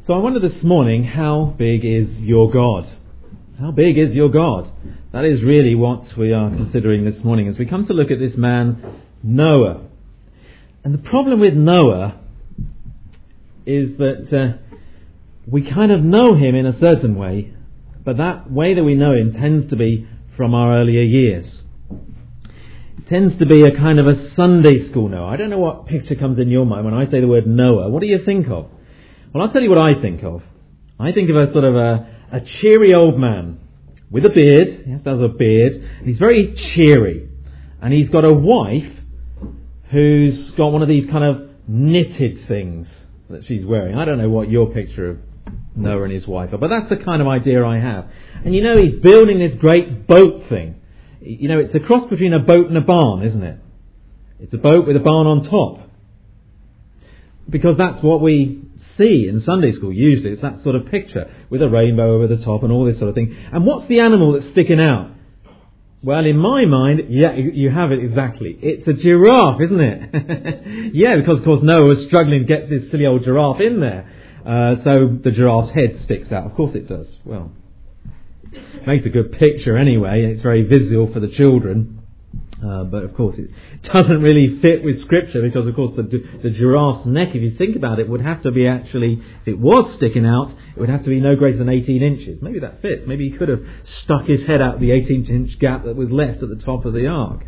So I wonder this morning, how big is your God? How big is your God? That is really what we are considering this morning as we come to look at this man, Noah. And the problem with Noah is that we kind of know him in a certain way, but that way that we know him tends to be from our earlier years. It tends to be a kind of a Sunday school Noah. I don't know what picture comes in your mind when I say the word Noah. What do you think of? Well, I'll tell you what I think of. I think of a sort of a cheery old man with a beard. He has to have a beard. And he's very cheery. And he's got a wife who's got one of these kind of knitted things that she's wearing. I don't know what your picture of Noah and his wife are, but that's the kind of idea I have. And you know, he's building this great boat thing. You know, it's a cross between a boat and a barn, isn't it? It's a boat with a barn on top. Because that's what we see in Sunday school usually. It's that sort of picture with a rainbow over the top and all this sort of thing. And what's the animal that's sticking out? Well, in my mind, yeah, you have it exactly. It's a giraffe, isn't it? Yeah, because of course Noah was struggling to get this silly old giraffe in there. So the giraffe's head sticks out. Of course it does. Well, it makes a good picture anyway. It's very visual for the children. But of course it doesn't really fit with Scripture, because of course the giraffe's neck, if you think about it, would have to be actually, if it was sticking out, it would have to be no greater than 18 inches. Maybe that fits. Maybe he could have stuck his head out the 18-inch gap that was left at the top of the ark.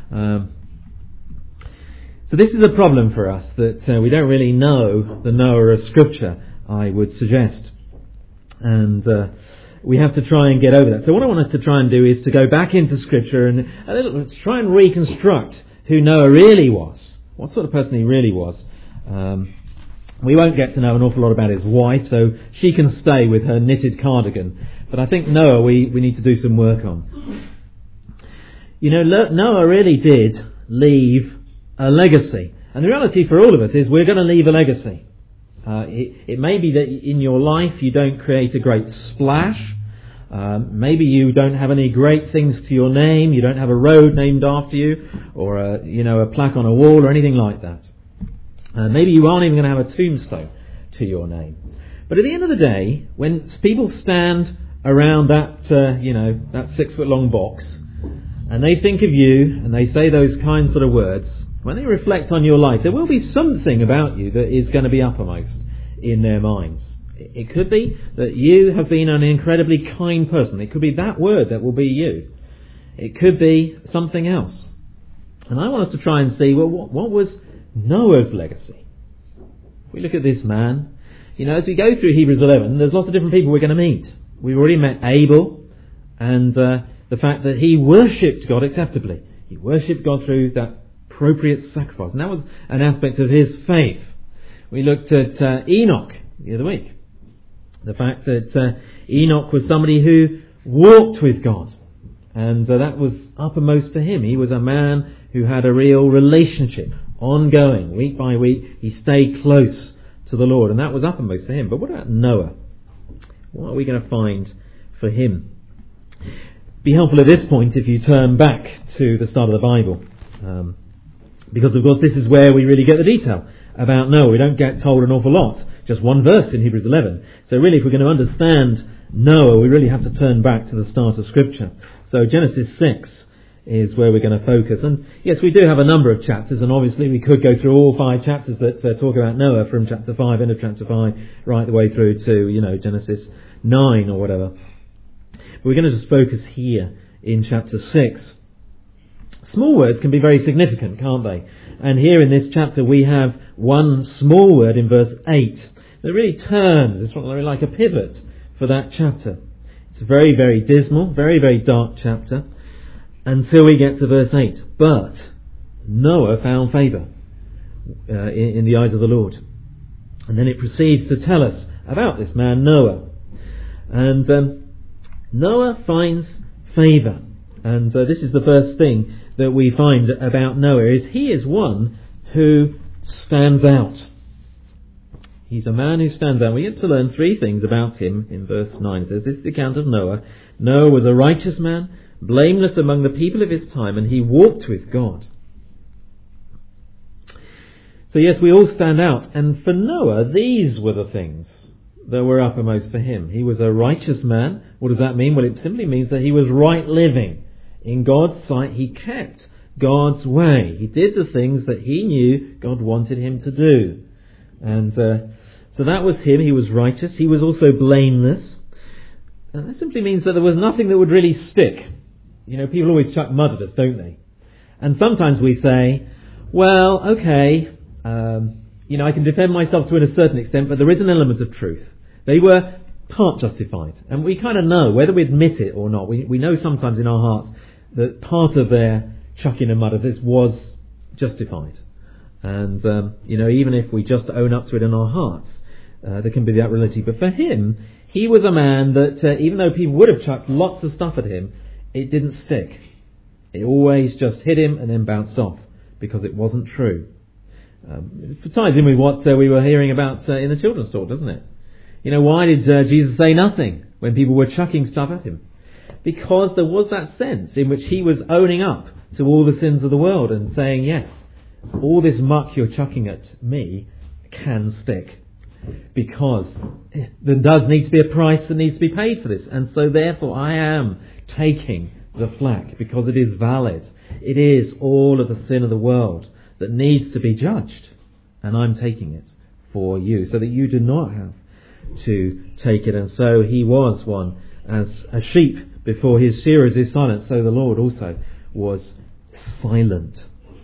So this is a problem for us, that we don't really know the Noah of Scripture, I would suggest. And we have to try and get over that. So what I want us to try and do is to go back into Scripture and let's try and reconstruct who Noah really was. What sort of person he really was. We won't get to know an awful lot about his wife, so she can stay with her knitted cardigan. But I think Noah we need to do some work on. You know, Noah really did leave a legacy. And the reality for all of us is we're going to leave a legacy. It may be that in your life you don't create a great splash. Maybe you don't have any great things to your name. You don't have a road named after you, or a plaque on a wall or anything like that. Maybe you aren't even going to have a tombstone to your name. But at the end of the day, when people stand around that 6-foot long box, and they think of you and they say those kind sort of words, when they reflect on your life, there will be something about you that is going to be uppermost in their minds. It could be that you have been an incredibly kind person. It could be that word that will be you. It could be something else. And I want us to try and see, well, what was Noah's legacy? If we look at this man, as we go through Hebrews 11, there's lots of different people we're going to meet. We've already met Abel, and the fact that he worshipped God acceptably. He worshipped God through that appropriate sacrifice. And that was an aspect of his faith. We looked at Enoch the other week. The fact that Enoch was somebody who walked with God. And that was uppermost for him. He was a man who had a real relationship, ongoing, week by week. He stayed close to the Lord. And that was uppermost for him. But what about Noah? What are we going to find for him? Be helpful at this point if you turn back to the start of the Bible. Because of course this is where we really get the detail about Noah. We don't get told an awful lot. Just one verse in Hebrews 11. So really, if we're going to understand Noah, we really have to turn back to the start of Scripture. So Genesis 6 is where we're going to focus. And yes, we do have a number of chapters, and obviously we could go through all 5 chapters that talk about Noah, from chapter 5, end of chapter 5, right the way through to, Genesis 9 or whatever. But we're going to just focus here in chapter 6. Small words can be very significant, can't they? And here in this chapter we have one small word in verse 8 that really turns. It's like a pivot for that chapter. It's a very, very dismal, very, very dark chapter until we get to verse 8. But Noah found favour in the eyes of the Lord. And then it proceeds to tell us about this man Noah. And Noah finds favour. And this is the first thing that we find about Noah, is he is one who stands out. He's a man who stands out. We get to learn 3 things about him in verse 9. It says, this is the account of Noah. Noah was a righteous man, blameless among the people of his time, and he walked with God. So yes, we all stand out. And for Noah, these were the things that were uppermost for him. He was a righteous man. What does that mean? Well, it simply means that he was right living. In God's sight, he kept God's way. He did the things that he knew God wanted him to do. And so that was him. He was righteous. He was also blameless. And that simply means that there was nothing that would really stick. You know, people always chuck mud at us, don't they? And sometimes we say, well, okay, I can defend myself to a certain extent, but there is an element of truth. They were part justified. And we kind of know, whether we admit it or not, we know sometimes in our hearts that part of their chucking of mud of this was justified. And, even if we just own up to it in our hearts, there can be that reality. But for him, he was a man that, even though people would have chucked lots of stuff at him, it didn't stick. It always just hit him and then bounced off, because it wasn't true. It ties in with what we were hearing about in the children's talk, doesn't it? Why did Jesus say nothing when people were chucking stuff at him? Because there was that sense in which he was owning up to all the sins of the world and saying, yes, all this muck you're chucking at me can stick. Because there does need to be a price that needs to be paid for this. And so therefore I am taking the flak because it is valid. It is all of the sin of the world that needs to be judged. And I'm taking it for you so that you do not have to take it. And so he was one as a sheep before his shearers is silent. So the Lord also was silent.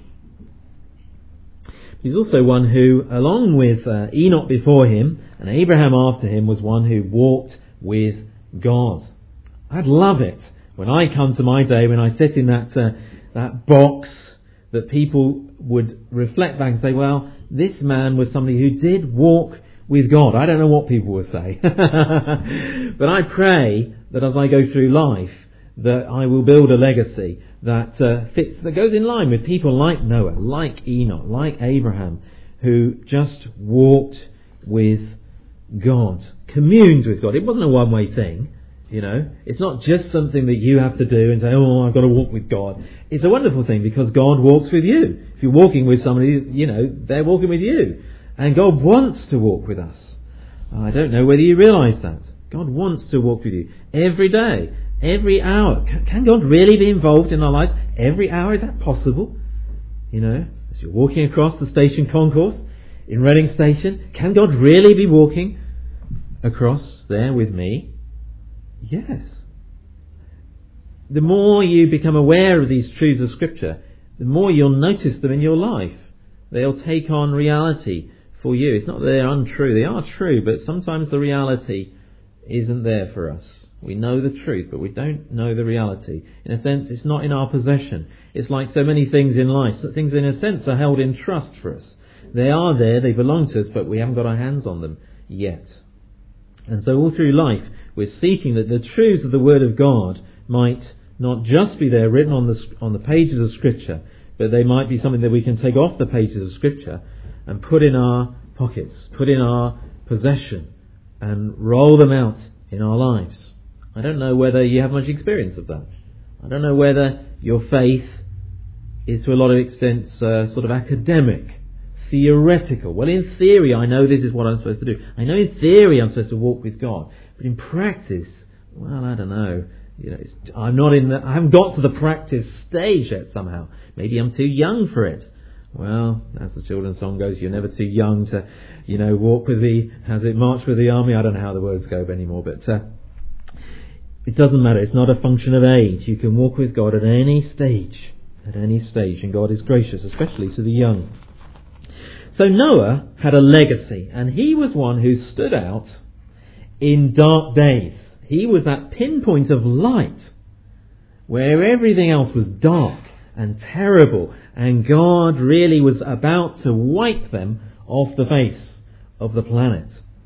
He's also one who, along with Enoch before him and Abraham after him, was one who walked with God. I'd love it when I come to my day, when I sit in that box, that people would reflect back and say, well, this man was somebody who did walk with God. I don't know what people will say. But I pray that as I go through life, that I will build a legacy that fits, that goes in line with people like Noah, like Enoch, like Abraham, who just walked with God, communed with God. It wasn't a one-way thing, It's not just something that you have to do and say, oh, I've got to walk with God. It's a wonderful thing because God walks with you. If you're walking with somebody, they're walking with you. And God wants to walk with us. I don't know whether you realise that. God wants to walk with you every day. Every hour. Can God really be involved in our lives? Every hour? Is that possible? As you're walking across the station concourse in Reading Station, can God really be walking across there with me? Yes. The more you become aware of these truths of Scripture, the more you'll notice them in your life. They'll take on reality for you. It's not that they're untrue. They are true, but sometimes the reality isn't there for us. We know the truth, but we don't know the reality. In a sense, it's not in our possession. It's like so many things in life. That things, in a sense, are held in trust for us. They are there, they belong to us, but we haven't got our hands on them yet. And so all through life, we're seeking that the truths of the Word of God might not just be there written on the pages of Scripture, but they might be something that we can take off the pages of Scripture and put in our pockets, put in our possession, and roll them out in our lives. I don't know whether you have much experience of that. I don't know whether your faith is to a lot of extent sort of academic, theoretical. Well, in theory, I know this is what I'm supposed to do. I know in theory I'm supposed to walk with God. But in practice, well, I don't know. I haven't got to the practice stage yet somehow. Maybe I'm too young for it. Well, as the children's song goes, you're never too young to, walk with march with the army. I don't know how the words go anymore, but it doesn't matter. It's not a function of age. You can walk with God at any stage, and God is gracious, especially to the young. So Noah had a legacy, and he was one who stood out in dark days. He was that pinpoint of light where everything else was dark and terrible, and God really was about to wipe them off the face of the planet.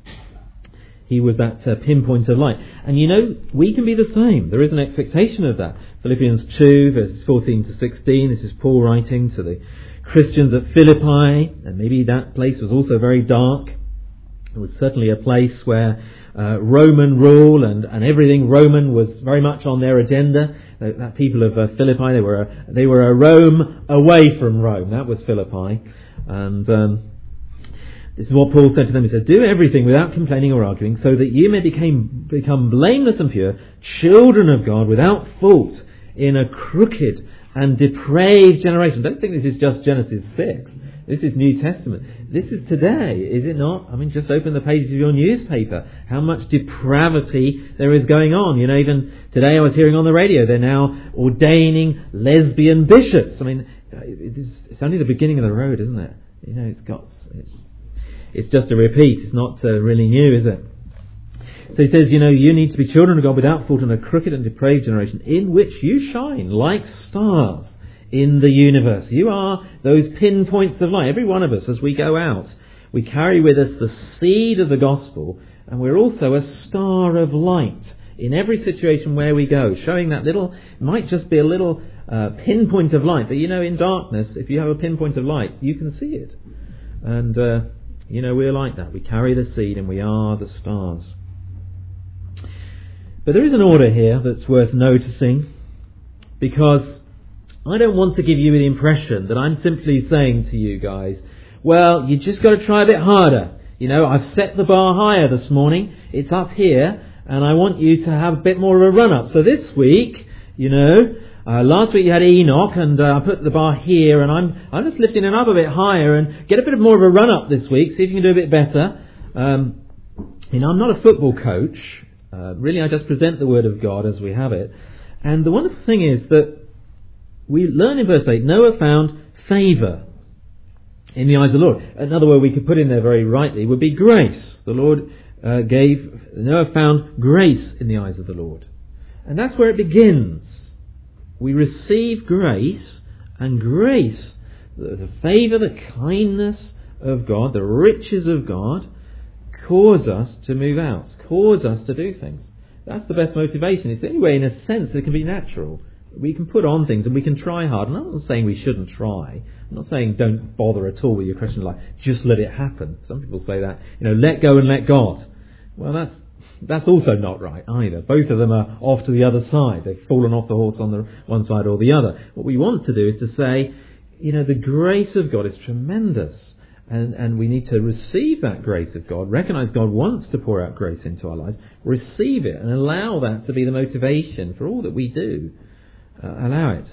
He was that pinpoint of light. And we can be the same. There is an expectation of that. Philippians 2, verses 14 to 16, this is Paul writing to the Christians at Philippi, and maybe that place was also very dark. It was certainly a place where Roman rule and everything Roman was very much on their agenda. That people of Philippi, they were a Rome away from Rome. That was Philippi, and This is what Paul said to them. He said, "Do everything without complaining or arguing, so that you may become blameless and pure, children of God without fault in a crooked and depraved generation." Don't think this is just Genesis 6. This is New Testament. This is today, is it not? I mean, just open the pages of your newspaper. How much depravity there is going on. You know, even today I was hearing on the radio, they're now ordaining lesbian bishops. I mean, it's only the beginning of the road, isn't it? You know, it's just a repeat. It's not really new, is it? So he says, you know, you need to be children of God without fault in a crooked and depraved generation, in which you shine like stars in the universe. You are those pinpoints of light. Every one of us, as we go out, we carry with us the seed of the gospel, and we're also a star of light in every situation where we go, showing that little, it might just be a little pinpoint of light, but you know, in darkness, if you have a pinpoint of light, you can see it. And, you know, we're like that. We carry the seed and we are the stars. But there is an order here that's worth noticing, because I don't want to give you the impression that I'm simply saying to you guys, well, you just got to try a bit harder. You know, I've set the bar higher this morning. It's up here, and I want you to have a bit more of a run-up. So this week, you know, last week you had Enoch, and I put the bar here, and I'm just lifting it up a bit higher, and get a bit more of a run-up this week, see if you can do a bit better. You know, I'm not a football coach. Really, I just present the Word of God as we have it. And the wonderful thing is that we learn in verse 8, Noah found favour in the eyes of the Lord. Another word we could put in there very rightly would be grace. The Lord Noah found grace in the eyes of the Lord. And that's where it begins. We receive grace, and grace, the favour, the kindness of God, the riches of God, cause us to move out, cause us to do things. That's the best motivation. It's the only way, in a sense, that it can be natural. We can put on things and we can try hard. And I'm not saying we shouldn't try. I'm not saying don't bother at all with your Christian life. Just let it happen. Some people say that, you know, let go and let God. Well, that's also not right either. Both of them are off to the other side. They've fallen off the horse on the one side or the other. What we want to do is to say, you know, the grace of God is tremendous. And we need to receive that grace of God, recognise God wants to pour out grace into our lives, receive it and allow that to be the motivation for all that we do. Allow it.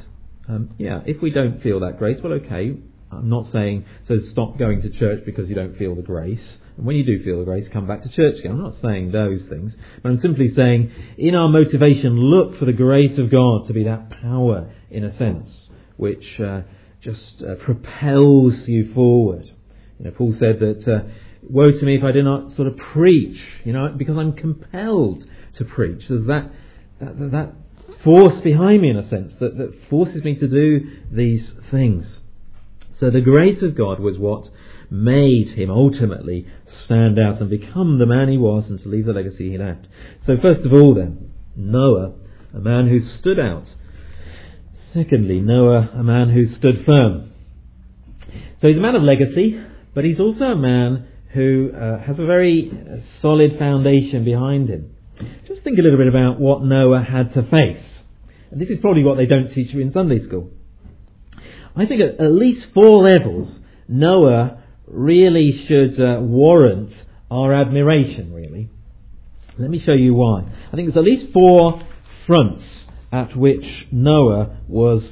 If we don't feel that grace, well, okay, I'm not saying, so stop going to church because you don't feel the grace. And when you do feel the grace, come back to church again. I'm not saying those things. But I'm simply saying, in our motivation, look for the grace of God to be that power, in a sense, which just propels you forward. You know, Paul said that, woe to me if I do not sort of preach, you know, because I'm compelled to preach. There's that force behind me, in a sense, that forces me to do these things. So the grace of God was what made him ultimately stand out and become the man he was and to leave the legacy he left. So first of all then, Noah, a man who stood out. Secondly, Noah, a man who stood firm. So he's a man of legacy, but he's also a man who has a very solid foundation behind him. Just think a little bit about what Noah had to face. And this is probably what they don't teach you in Sunday school. I think at least 4 levels, Noah really should warrant our admiration, really. Let me show you why. I think there's at least 4 fronts at which Noah was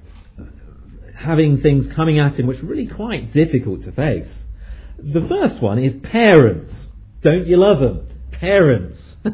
having things coming at him which were really quite difficult to face. The first one is parents. Don't you love them? Parents. I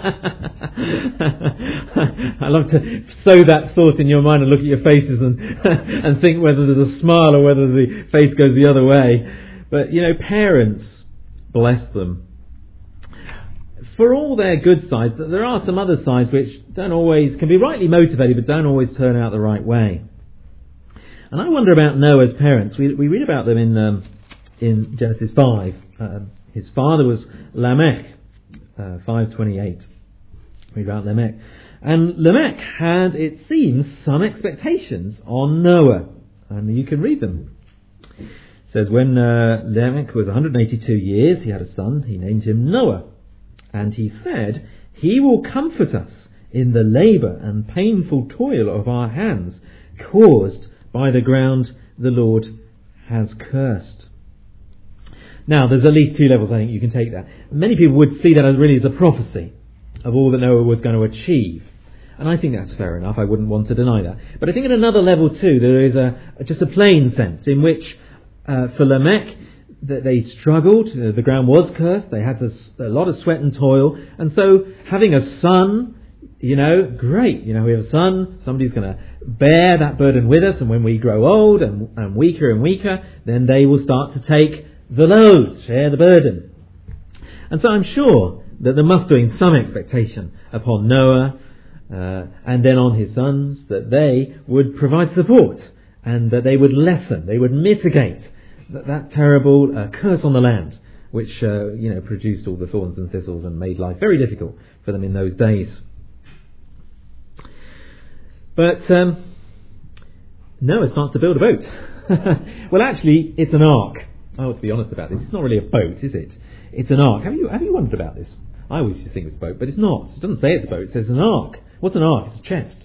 love to sow that thought in your mind and look at your faces and think whether there's a smile or whether the face goes the other way. But, you know, parents, bless them. For all their good sides, there are some other sides which can be rightly motivated but don't always turn out the right way. And I wonder about Noah's parents. We read about them in Genesis 5. His father was Lamech, 5:28. Read about Lamech. And Lamech had, it seems, some expectations on Noah. And you can read them. It says, when Lamech was 182 years, he had a son. He named him Noah. And he said, he will comfort us in the labour and painful toil of our hands, caused by the ground the Lord has cursed. Now, there's at least two levels I think you can take that. Many people would see that as really as a prophecy of all that Noah was going to achieve. And I think that's fair enough. I wouldn't want to deny that. But I think at another level too, there is just a plain sense in which for Lamech, that they struggled. The ground was cursed. They had a lot of sweat and toil. And so having a son, great. We have a son. Somebody's going to bear that burden with us. And when we grow old and weaker, then they will start to take the load, share the burden. And so I'm sure that there must have been some expectation upon Noah and then on his sons that they would provide support and that they would lessen, they would mitigate that terrible curse on the land, which produced all the thorns and thistles and made life very difficult for them in those days. But Noah starts to build a boat. Well, actually, it's an ark. I ought to be honest about this. It's not really a boat, is it? It's an ark. Have you wondered about this? I always used to think it was a boat, but it's not. It doesn't say it's a boat. It says an ark. What's an ark? It's a chest.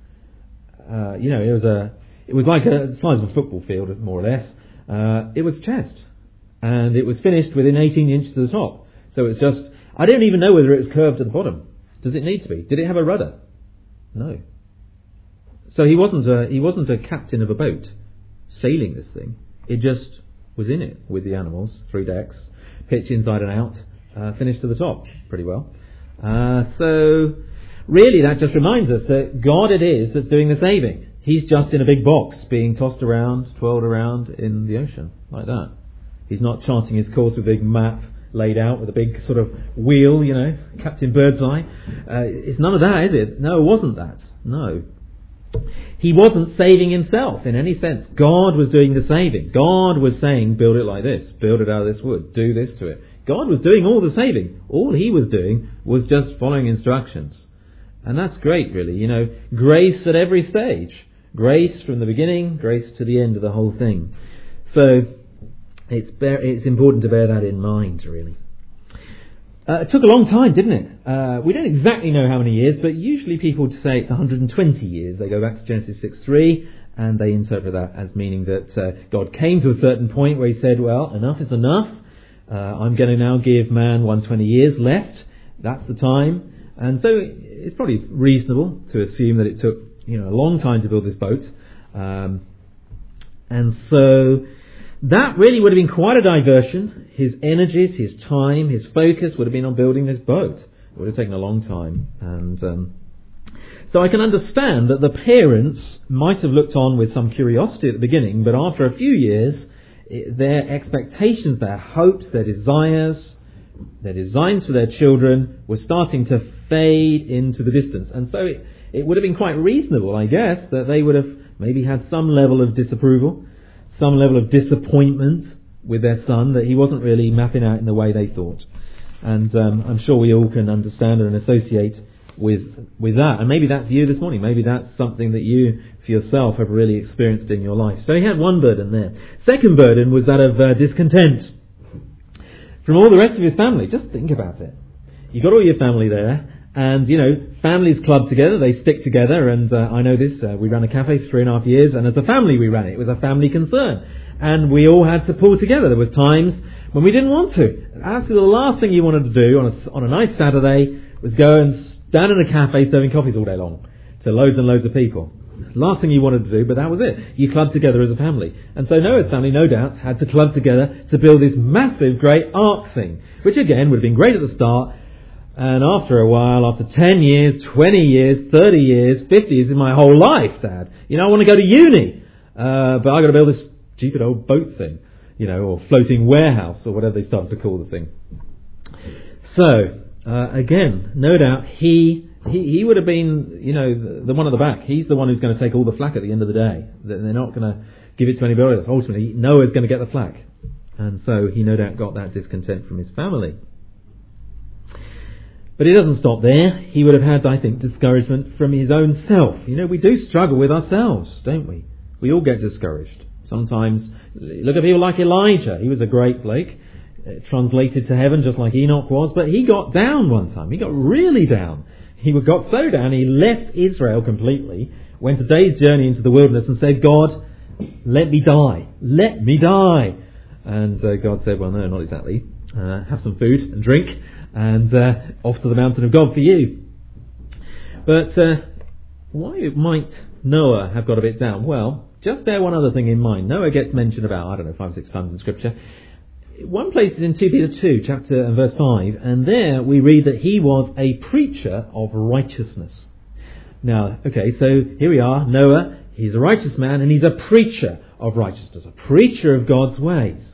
It was like the size of a football field, more or less. It was a chest, and it was finished within 18 inches of the top. So it's just, I don't even know whether it was curved at the bottom. Does it need to be? Did it have a rudder? No. So he wasn't a captain of a boat sailing this thing. It just was in it with the animals, 3 decks, pitch inside and out, finished to the top pretty well. So really that just reminds us that God it is that's doing the saving. He's just in a big box being tossed around, twirled around in the ocean, like that. He's not charting his course with a big map laid out with a big sort of wheel, Captain Birdseye. It's none of that, is it? No, it wasn't that. No. He wasn't saving himself in any sense. God was doing the saving. God was saying, build it like this, build it out of this wood, do this to it. God was doing all the saving. All he was doing was just following instructions. And that's great, really. Grace at every stage. Grace from the beginning, grace to the end of the whole thing. So it's important to bear that in mind, really. It took a long time, didn't it? We don't exactly know how many years, but usually people say it's 120 years. They go back to Genesis 6:3 and they interpret that as meaning that God came to a certain point where he said, well, enough is enough. I'm going to now give man 120 years left. That's the time. And so it's probably reasonable to assume that it took a long time to build this boat. And so that really would have been quite a diversion. His energies, his time, his focus would have been on building this boat. It would have taken a long time. And so I can understand that the parents might have looked on with some curiosity at the beginning, but after a few years, their expectations, their hopes, their desires, their designs for their children were starting to fade into the distance. And so it would have been quite reasonable, I guess, that they would have maybe had some level of disapproval, some level of disappointment with their son that he wasn't really mapping out in the way they thought. And I'm sure we all can understand and associate with that. And maybe that's you this morning. Maybe that's something that you for yourself have really experienced in your life. So he had one burden there. Second burden was that of discontent from all the rest of his family. Just think about it. You got all your family there, and families club together, they stick together, and I know this, we ran a cafe for 3.5 years, and as a family we ran it. It was a family concern, and we all had to pull together. There was times when we didn't want to. Actually, the last thing you wanted to do on a nice Saturday was go and stand in a cafe serving coffees all day long to loads and loads of people. Last thing you wanted to do, but that was it. You clubbed together as a family. And so Noah's family, no doubt, had to club together to build this massive, great ark thing, which again would have been great at the start. And after a while, after 10 years, 20 years, 30 years, 50 years, in my whole life, Dad, I want to go to uni, but I've got to build this stupid old boat thing, or floating warehouse, or whatever they started to call the thing. So, again, no doubt, he would have been, the one at the back. He's the one who's going to take all the flak at the end of the day. They're not going to give it to anybody else. Ultimately, Noah's going to get the flak. And so he no doubt got that discontent from his family. But it doesn't stop there. He would have had, I think, discouragement from his own self. We do struggle with ourselves, don't we? We all get discouraged. Sometimes, look at people like Elijah. He was a great bloke, translated to heaven just like Enoch was, but he got down one time. He got really down. He got so down, he left Israel completely, went a day's journey into the wilderness and said, God, let me die. Let me die. And God said, well, no, not exactly. Have some food and drink, and off to the mountain of God for you. But why might Noah have got a bit down? Well, just bear one other thing in mind. Noah gets mentioned about, 5 or 6 times in Scripture. One place is in 2 Peter 2, chapter and verse 5, and there we read that he was a preacher of righteousness. Now, okay, so here we are, Noah, he's a righteous man, and he's a preacher of righteousness, a preacher of God's ways.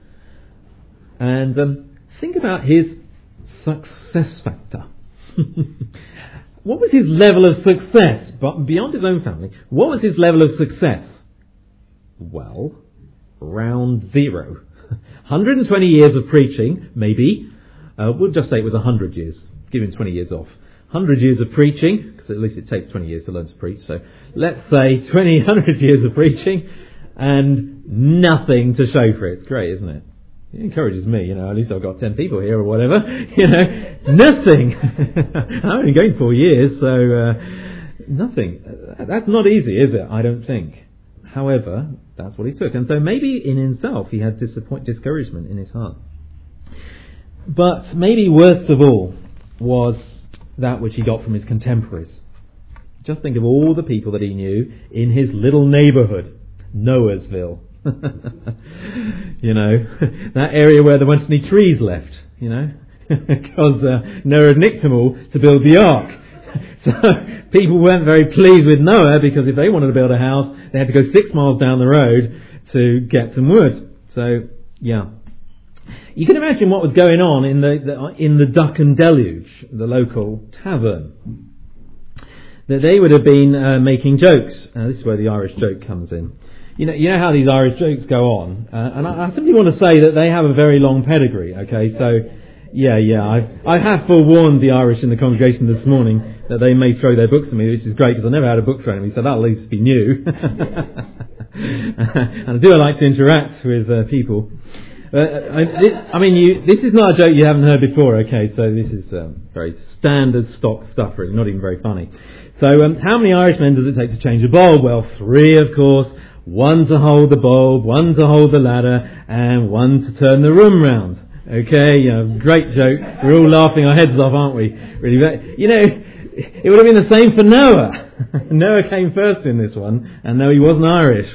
And think about his success factor. What was his level of success? But beyond his own family, what was his level of success? Well, round zero. 120 years of preaching, maybe. We'll just say it was 100 years. Give him 20 years off. 100 years of preaching, because at least it takes 20 years to learn to preach. So let's say 100 years of preaching and nothing to show for it. It's great, isn't it? It encourages me, at least I've got 10 people here or whatever. Nothing. I'm only going 4 years, so nothing. That's not easy, is it? I don't think. However, that's what he took. And so maybe in himself he had discouragement in his heart. But maybe worst of all was that which he got from his contemporaries. Just think of all the people that he knew in his little neighbourhood, Noahsville. That area where there weren't any trees left, because Noah had nicked them all to build the ark. So people weren't very pleased with Noah, because if they wanted to build a house, they had to go 6 miles down the road to get some wood. So, yeah. You can imagine what was going on in the Duck and Deluge, the local tavern. That they would have been making jokes. This is where the Irish joke comes in. You know how these Irish jokes go on, and I simply want to say that they have a very long pedigree. Okay, so I have forewarned the Irish in the congregation this morning that they may throw their books at me, which is great because I never had a book thrown at me, so that'll at least be new. And I do like to interact with people. This is not a joke you haven't heard before. Okay, so this is very standard stock stuff, really, not even very funny. So, how many Irishmen does it take to change a bulb? Well, 3, of course. 1 to hold the bulb, 1 to hold the ladder, and 1 to turn the room round. Okay, great joke. We're all laughing our heads off, aren't we? Really, it would have been the same for Noah. Noah came first in this one, and no, he wasn't Irish.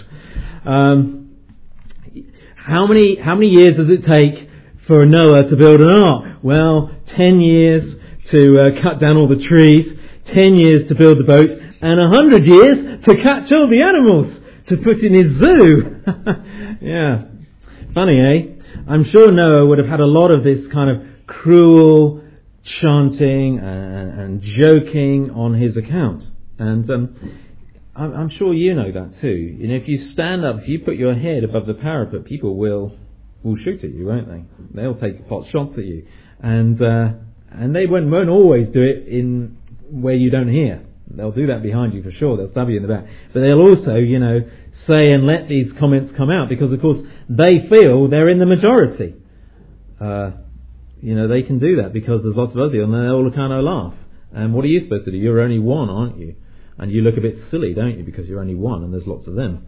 How many years does it take for Noah to build an ark? Well, 10 years to cut down all the trees, 10 years to build the boat, and 100 years to catch all the animals to put in his zoo. Yeah. Funny, eh? I'm sure Noah would have had a lot of this kind of cruel chanting and joking on his account. And I'm sure you know that too. If you stand up, if you put your head above the parapet, people will shoot at you, won't they? They'll take pot shots at you. And they won't always do it in where you don't hear. They'll do that behind you for sure. They'll stab you in the back. But they'll also, say and let these comments come out because, of course, they feel they're in the majority. They can do that because there's lots of other people and they all kind of laugh. And what are you supposed to do? You're only one, aren't you? And you look a bit silly, don't you? Because you're only one and there's lots of them.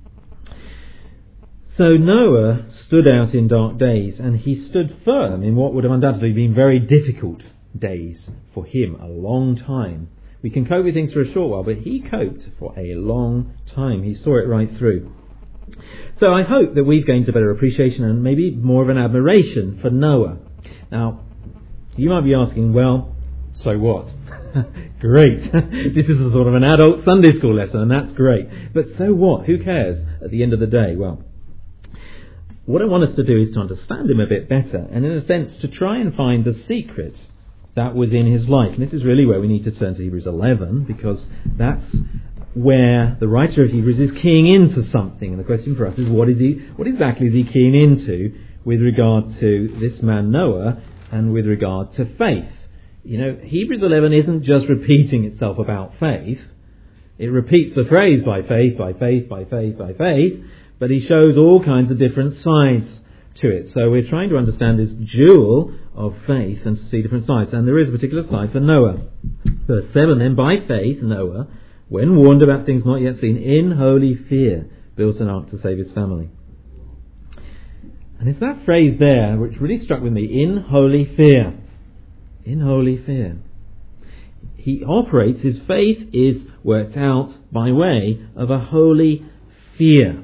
So Noah stood out in dark days and he stood firm in what would have undoubtedly been very difficult days for him, a long time. We can cope with things for a short while, but he coped for a long time. He saw it right through. So I hope that we've gained a better appreciation and maybe more of an admiration for Noah. Now, you might be asking, well, so what? Great. This is a sort of an adult Sunday school lesson, and that's great. But so what? Who cares at the end of the day? Well, what I want us to do is to understand him a bit better, and in a sense to try and find the secret that was in his life. And this is really where we need to turn to Hebrews 11, because that's where the writer of Hebrews is keying into something. And the question for us is, what exactly is he keying into with regard to this man Noah and with regard to faith? Hebrews 11 isn't just repeating itself about faith. It repeats the phrase by faith, by faith, by faith, by faith, but he shows all kinds of different sides to it. So we're trying to understand this jewel of faith and to see different sides. And there is a particular side for Noah. Verse 7, then by faith Noah, when warned about things not yet seen, in holy fear built an ark to save his family. And it's that phrase there which really struck with me, in holy fear. In holy fear. He operates, his faith is worked out by way of a holy fear.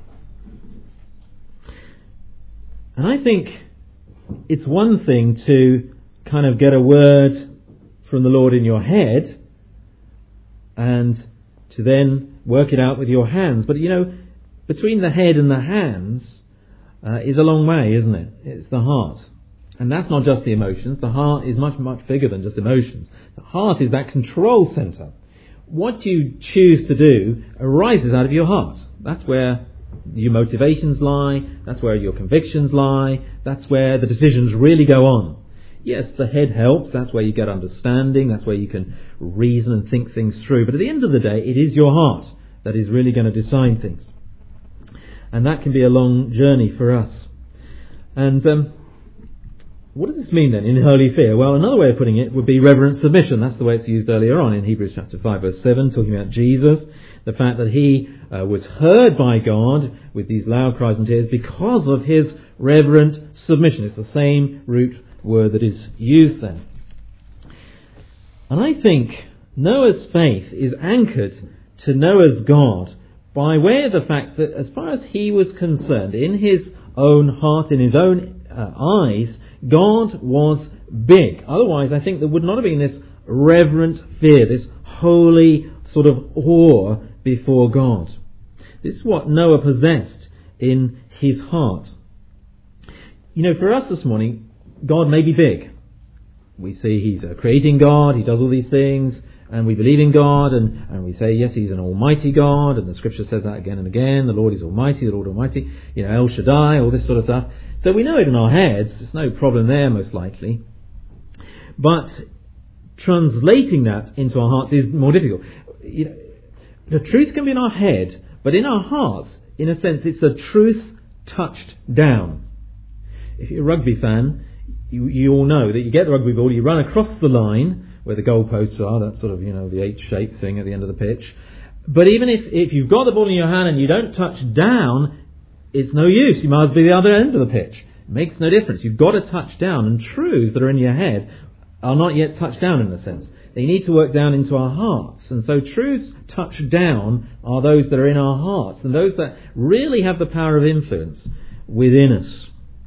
And I think it's one thing to kind of get a word from the Lord in your head and to then work it out with your hands. But between the head and the hands is a long way, isn't it? It's the heart. And that's not just the emotions. The heart is much, much bigger than just emotions. The heart is that control centre. What you choose to do arises out of your heart. That's where your motivations lie. That's where your convictions lie. That's where the decisions really go on. Yes, the head helps. That's where you get understanding. That's where you can reason and think things through. But at the end of the day, it is your heart that is really going to decide things. And that can be a long journey for us. And what does this mean then, in holy fear? Well, another way of putting it would be reverent submission. That's the way it's used earlier on in Hebrews chapter 5 verse 7, talking about Jesus. The fact that he was heard by God with these loud cries and tears because of his reverent submission. It's the same root word that is used there. And I think Noah's faith is anchored to Noah's God by way of the fact that as far as he was concerned, in his own heart, in his own eyes, God was big. Otherwise, I think there would not have been this reverent fear, this holy sort of awe before God. This is what Noah possessed in his heart. For us this morning, God may be big. We see he's a creating God, he does all these things, and we believe in God, and we say, yes, he's an almighty God, and the scripture says that again and again, the Lord is almighty, the Lord almighty, El Shaddai, all this sort of stuff. So we know it in our heads, there's no problem there most likely. But translating that into our hearts is more difficult. The truth can be in our head, but in our hearts, in a sense, it's a truth touched down. If you're a rugby fan, you all know that you get the rugby ball, you run across the line where the goalposts are, that sort of, the H-shaped thing at the end of the pitch. But even if you've got the ball in your hand and you don't touch down, it's no use. You might as well be the other end of the pitch. It makes no difference. You've got to touch down, and truths that are in your head are not yet touched down in a sense. They need to work down into our hearts. And so truths touched down are those that are in our hearts, and those that really have the power of influence within us.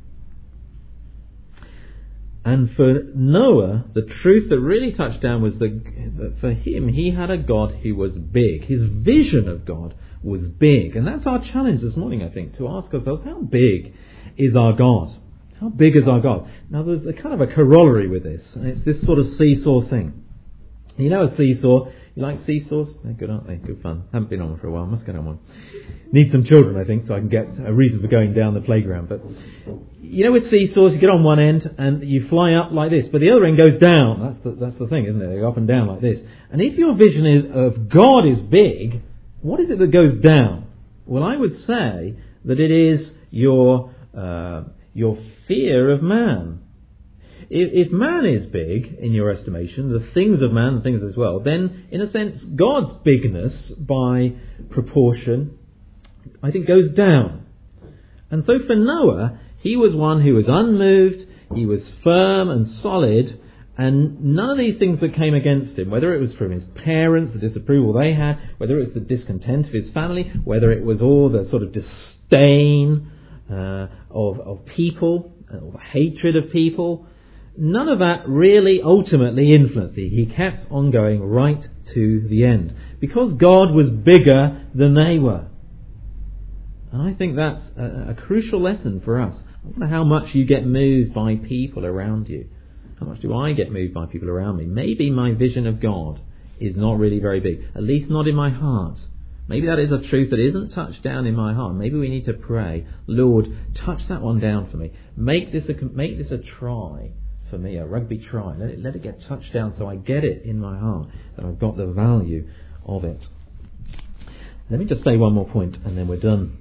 And for Noah, the truth that really touched down was that for him, he had a God who was big. His vision of God was big. And that's our challenge this morning, I think, to ask ourselves, how big is our God? How big is our God? Now, there's a kind of a corollary with this, and it's this sort of seesaw thing. A seesaw. You like seesaws? They're good, aren't they? Good fun. Haven't been on one for a while. Must get on one. Need some children, I think, so I can get a reason for going down the playground. But with seesaws, you get on one end and you fly up like this, but the other end goes down. That's the thing, isn't it? They go up and down like this. And if your vision of God is big, what is it that goes down? Well, I would say that it is your fear of man. If man is big, in your estimation, the things of man, the things as well, then, in a sense, God's bigness, by proportion, I think goes down. And so for Noah, he was one who was unmoved, he was firm and solid, and none of these things that came against him, whether it was from his parents, the disapproval they had, whether it was the discontent of his family, whether it was all the sort of disdain of people, or the hatred of people, none of that really ultimately influenced him. He kept on going right to the end, because God was bigger than they were. And I think that's a crucial lesson for us. I wonder how much you get moved by people around you. How much do I get moved by people around me? Maybe my vision of God is not really very big, at least not in my heart. Maybe that is a truth that isn't touched down in my heart. Maybe we need to pray, Lord, touch that one down for me. Make this a try for me, a rugby try. Let it get touched down so I get it in my heart, that I've got the value of it. Let me just say one more point and then we're done.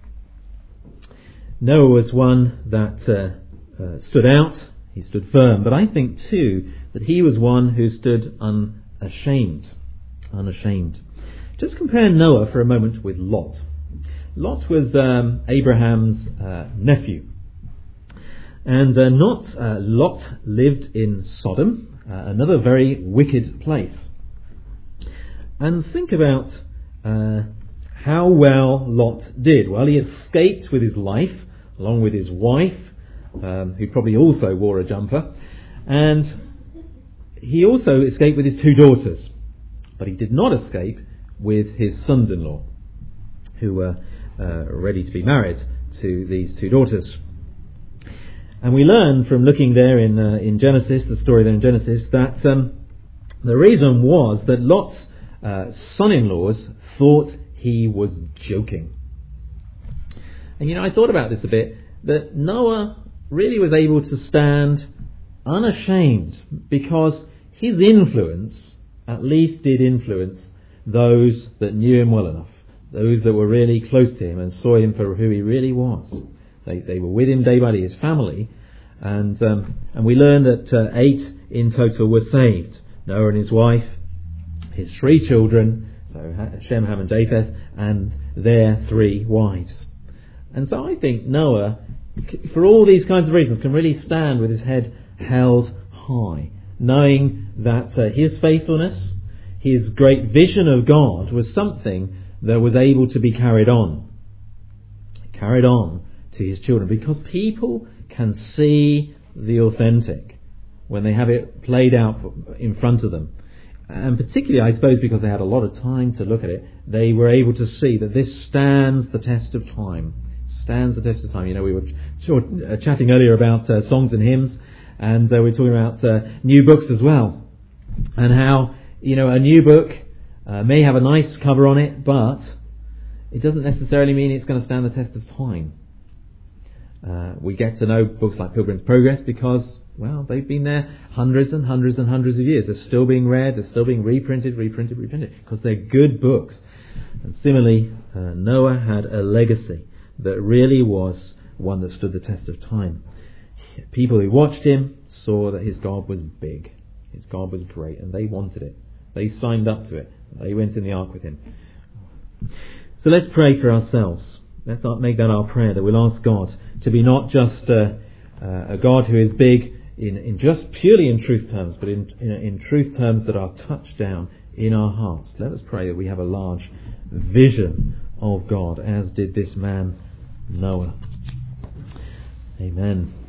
Noah was one that stood out. He stood firm. But I think too that he was one who stood unashamed. Just compare Noah for a moment with Lot. Lot was Abraham's nephew. And Lot lived in Sodom, another very wicked place. And think about how well Lot did. Well, he escaped with his life, along with his wife, who probably also wore a jumper, and he also escaped with his 2 daughters. But he did not escape with his sons-in-law, who were ready to be married to these 2 daughters. And we learn from looking there in Genesis, the story there in Genesis, that the reason was that Lot's son-in-laws thought he was joking. And I thought about this a bit, that Noah really was able to stand unashamed because his influence at least did influence those that knew him well enough, those that were really close to him and saw him for who he really was. They were with him day by day, his family, and we learn that 8 in total were saved. Noah and his wife, his 3 children, so Shem, Ham and Japheth, and their 3 wives. And so I think Noah, for all these kinds of reasons, can really stand with his head held high, knowing that his faithfulness, his great vision of God, was something that was able to be carried on to his children, because people can see the authentic when they have it played out in front of them. And particularly, I suppose, because they had a lot of time to look at it, they were able to see that this stands the test of time. Stands the test of time. We were chatting earlier about songs and hymns, and we were talking about new books as well, and how a new book may have a nice cover on it, but it doesn't necessarily mean it's going to stand the test of time. We get to know books like Pilgrim's Progress because, well, they've been there hundreds and hundreds and hundreds of years. They're still being read, they're still being reprinted, because they're good books. And similarly, Noah had a legacy that really was one that stood the test of time. People who watched him saw that his God was big, his God was great, and they wanted it. They signed up to it. They went in the ark with him. So let's pray for ourselves. Let's make that our prayer, that we'll ask God to be not just a God who is big in just purely in truth terms, but in truth terms that are touched down in our hearts. Let us pray that we have a large vision of God, as did this man Noah. Amen.